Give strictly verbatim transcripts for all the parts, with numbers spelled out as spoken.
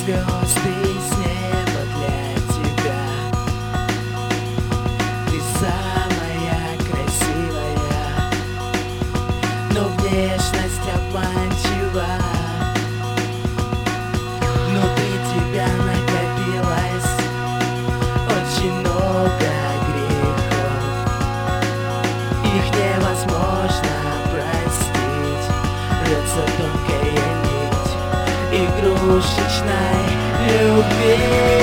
звезды с неба для тебя. Ты самая красивая, но внешность обманчива. Внутри тебя накопилось очень много грехов. Их невозможно простить. Рвется тонкая нить игрушечной любви.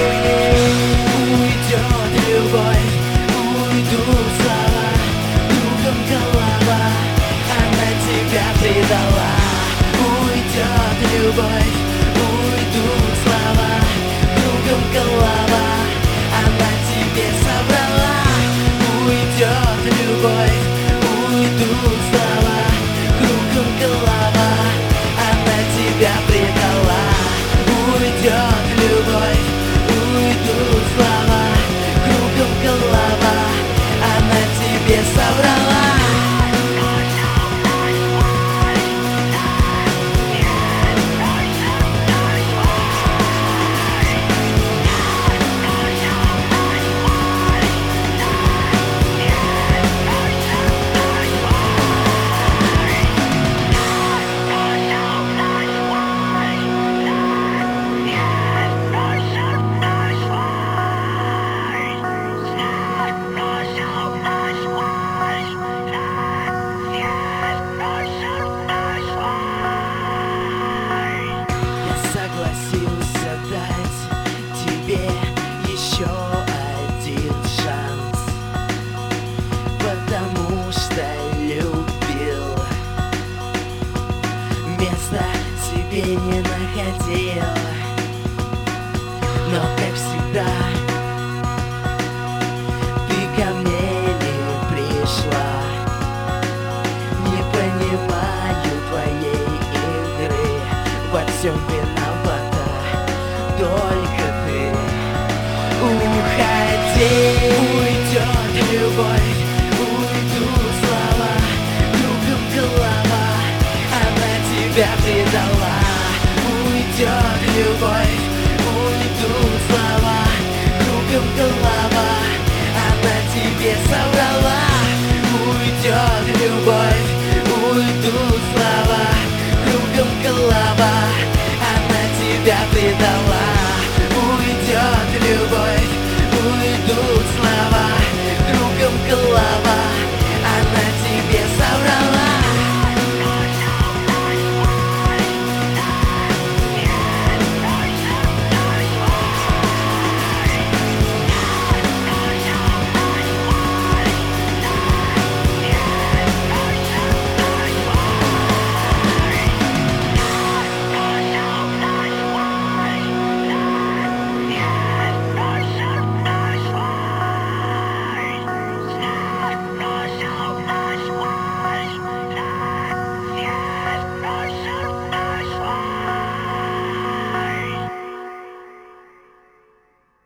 Уйдет любовь, уйдут слова, кругом голова, она тебя предала. Уйдет любовь, уйдут слова, кругом голова, она тебе собрала. Уйдет любовь, уйдут слова, кругом голова, она тебя предала. Уйдет любовь, уйдут слова, кругом голова, она тебе собрала. Согласился дать тебе еще один шанс, потому что любил, места себе не находил. Но как всегда